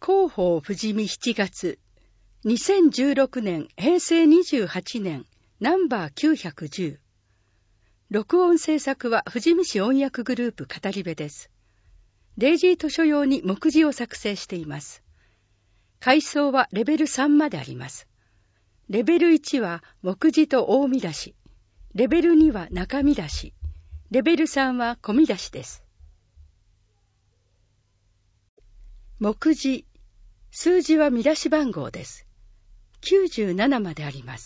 広報富士見7月、2016年平成28年ナンバー910。録音制作は富士見市音訳グループ語り部です。デイジー図書用に目次を作成しています。階層はレベル3まであります。レベル1は目次と大見出し。レベル2は中見出し。レベル3は小見出しです。目次。数字は見出し番号です。97まであります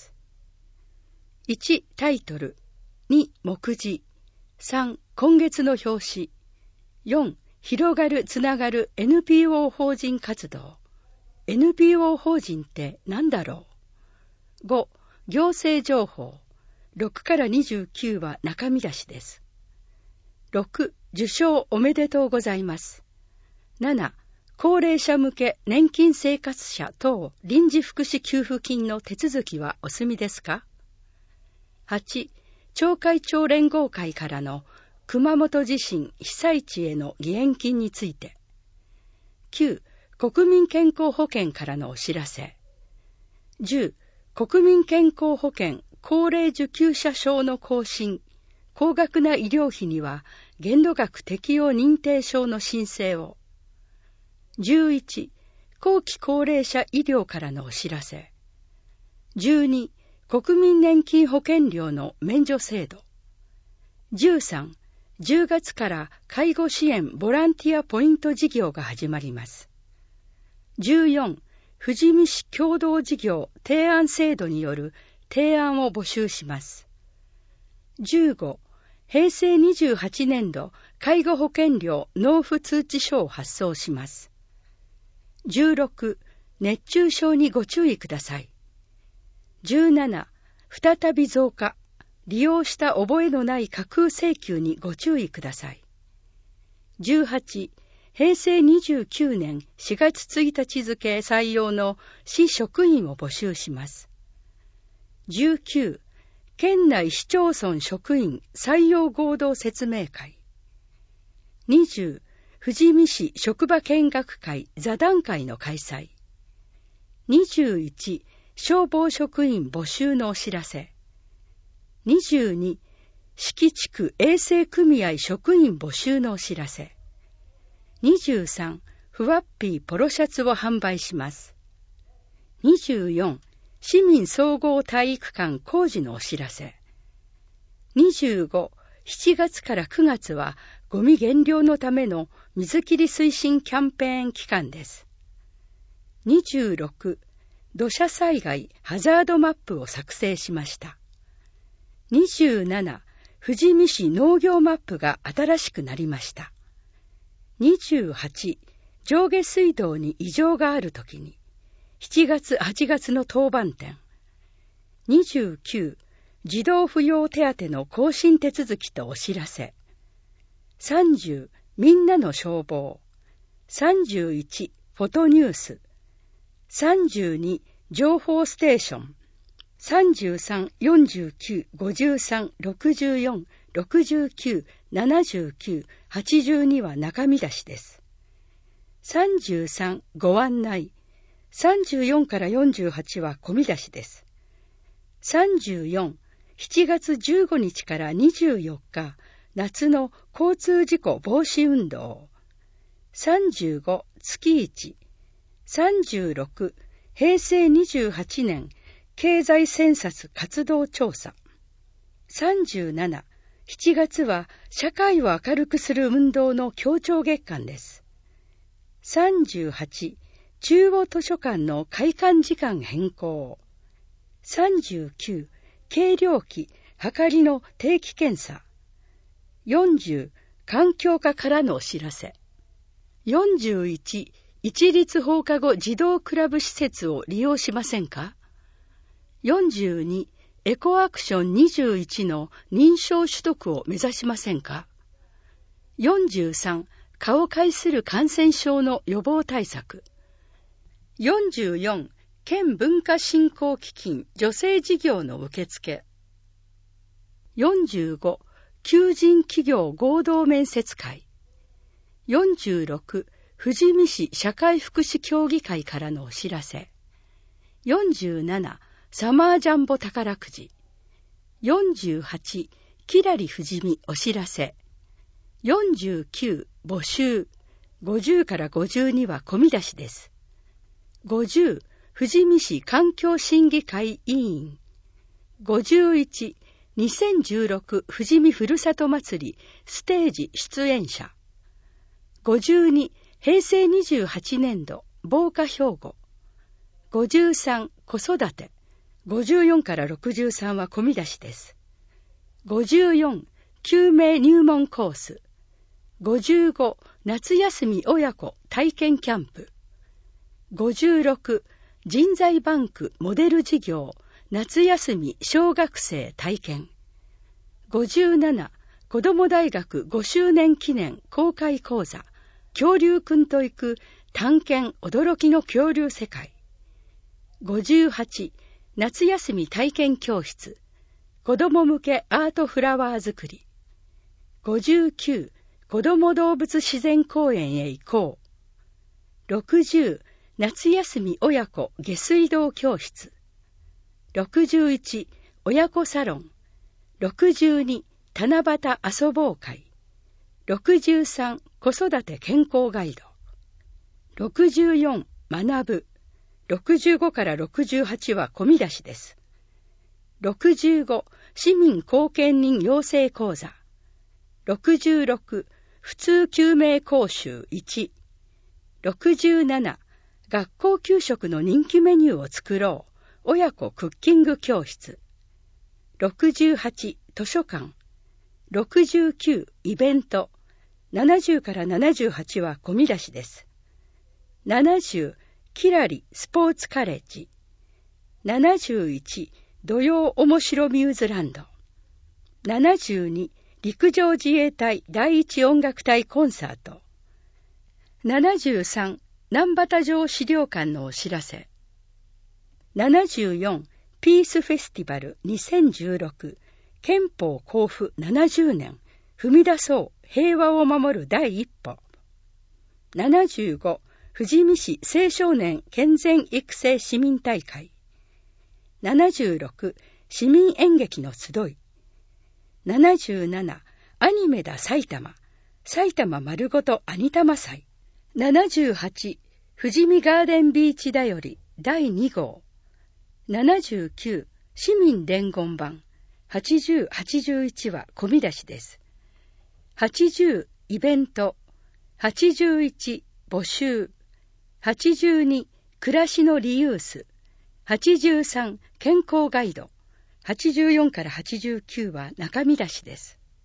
。1、タイトル。2、目次。3、今月の表紙。4、広がるつながる NPO 法人活動。NPO 法人って何だろう。5、行政情報。6から29は中見出しです。6、受賞おめでとうございます。7、高齢者向け年金生活者等臨時福祉給付金の手続きはお済みですか？ 8、町会長連合会からの熊本地震被災地への義援金について。9、国民健康保険からのお知らせ。10、国民健康保険高齢受給者証の更新、高額な医療費には限度額適用認定証の申請を。11、後期高齢者医療からのお知らせ。12、国民年金保険料の免除制度。13、10月から介護支援ボランティアポイント事業が始まります。14、富士見市共同事業提案制度による提案を募集します。15、平成28年度介護保険料納付通知書を発送します。16、熱中症にご注意ください。17、再び増加、利用した覚えのない架空請求にご注意ください。18、平成29年4月1日付採用の市職員を募集します。19、県内市町村職員採用合同説明会。20、富士見市職場見学会座談会の開催。21、消防職員募集のお知らせ。22、四季地区衛生組合職員募集のお知らせ。23、ふわっぴーポロシャツを販売します。24、市民総合体育館工事のお知らせ。25、7月から9月はゴミ減量のための水切り推進キャンペーン期間です。26、土砂災害ハザードマップを作成しました。27、富士見市農業マップが新しくなりました。28、上下水道に異常があるときに、7月8月の当番点。29、児童扶養手当の更新手続きとお知らせ。30、みんなの消防。31、フォトニュース。32、情報ステーション。33、49、53、64、69、79、82は中見出しです。33、ご案内。34から48は小見出しです。34、7月15日から24日、夏の交通事故防止運動。35、月1。36、平成28年、経済センサス活動調査。37、7月は社会を明るくする運動の協調月間です。38、中央図書館の開館時間変更。39、計量器、はかりの定期検査。40、環境課からのお知らせ。41、一律放課後児童クラブ施設を利用しませんか？ 42、エコアクション21の認証取得を目指しませんか？ 43、蚊を介する感染症の予防対策。44、県文化振興基金助成事業の受付。45、求人企業合同面接会。46、 富士見市社会福祉協議会からのお知らせ。47、サマージャンボ宝くじ。48、きらり富士見お知らせ。49、募集。50から52は込み出しです。50、富士見市環境審議会委員。51、2016富士見ふるさと祭りステージ出演者。52、平成28年度防火標語。53、子育て。54から63は込み出しです。54、救命入門コース。55、夏休み親子体験キャンプ。56、人材バンクモデル事業夏休み小学生体験。57、子ども大学5周年記念公開講座恐竜くんと行く探検驚きの恐竜世界。58、夏休み体験教室子ども向けアートフラワー作り。59、子ども動物自然公園へ行こう。60、夏休み親子下水道教室。61、親子サロン。62、七夕遊ぼう会。63、子育て健康ガイド。64、学ぶ。65から68は込み出しです。65、市民貢献人養成講座。66、普通救命講習1。67、学校給食の人気メニューを作ろう。親子クッキング教室。68、図書館。69、イベント。70から78は込み出しです。70、きらりスポーツカレッジ。71、土曜おもしろミューズランド。72、陸上自衛隊第一音楽隊コンサート。73、南畑城資料館のお知らせ。74、ピースフェスティバル2016憲法公布70年踏み出そう平和を守る第一歩。75、富士見市青少年健全育成市民大会。76、市民演劇の集い。77、アニメだ埼玉丸ごとアニタマ祭。78、富士見ガーデンビーチだより第2号。79、市民伝言版。80、81は込み出しです。80、イベント。81、募集。82、暮らしのリユース。83、健康ガイド。84から89は中身出しです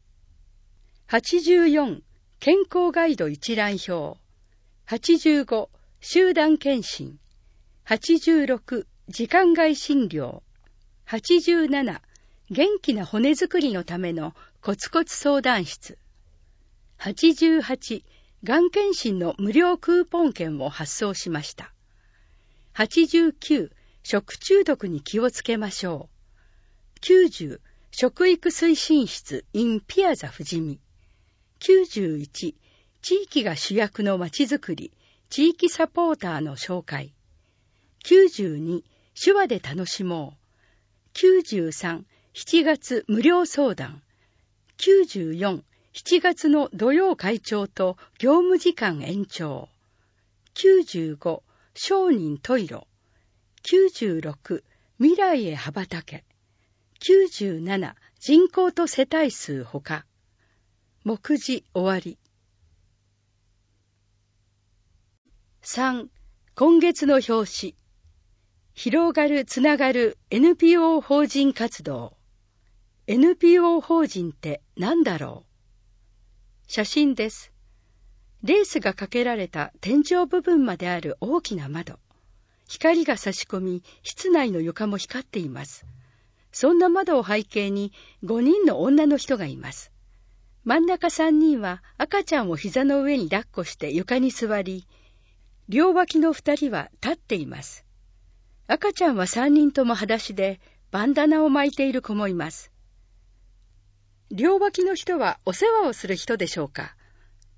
。84、健康ガイド一覧表。85、集団検診。86、時間外診療。87、元気な骨づくりのためのコツコツ相談室。88、がん検診の無料クーポン券を発送しました。89、食中毒に気をつけましょう。90、食育推進室 in ピアザ富士見。91、地域が主役のまちづくり、地域サポーターの紹介。92、手話で楽しもう。93、7月無料相談。94、7月の土曜会長と業務時間延長。95、商人トイロ。96、未来へ羽ばたけ。97、人口と世帯数ほか。目次終わり。3、今月の表紙。広がるつながる NPO 法人活動。NPO 法人って何だろう。写真です。レースがかけられた天井部分まである大きな窓。光が差し込み、室内の床も光っています。そんな窓を背景に5人の女の人がいます。真ん中3人は赤ちゃんを膝の上に抱っこして床に座り、両脇の2人は立っています。赤ちゃんは3人とも裸足でバンダナを巻いている子もいます。両脇の人はお世話をする人でしょうか。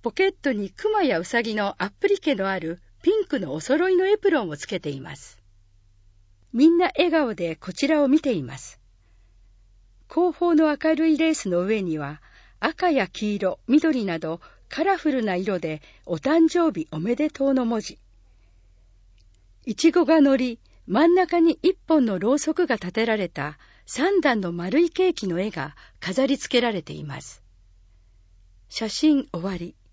ポケットにクマやウサギのアップリケのあるピンクのお揃いのエプロンをつけています。みんな笑顔でこちらを見ています。後方の明るいレースの上には赤や黄色、緑などカラフルな色でお誕生日おめでとうの文字。いちごが乗り、真ん中に1本のろうそくが立てられた3段の丸いケーキの絵が飾り付けられています。写真終わり。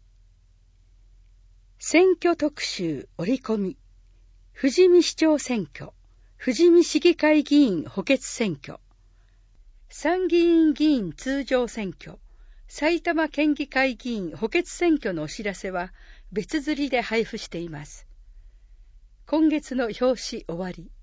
選挙特集折り込み。富士見市長選挙、富士見市議会議員補欠選挙、参議院議員通常選挙、埼玉県議会議員補欠選挙のお知らせは別釣りで配布しています。今月の表紙終わり。